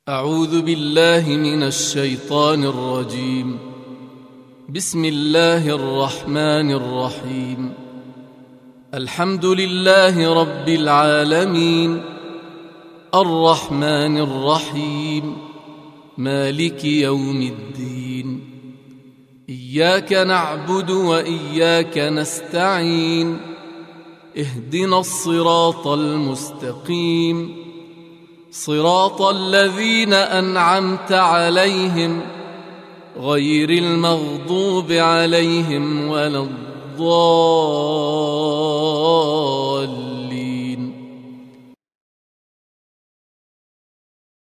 أعوذ بالله من الشيطان الرجيم. بسم الله الرحمن الرحيم. الحمد لله رب العالمين، الرحمن الرحيم، مالك يوم الدين. إياك نعبد وإياك نستعين، اهدنا الصراط المستقيم، صراط الذين أنعمت عليهم غير المغضوب عليهم ولا الضالين.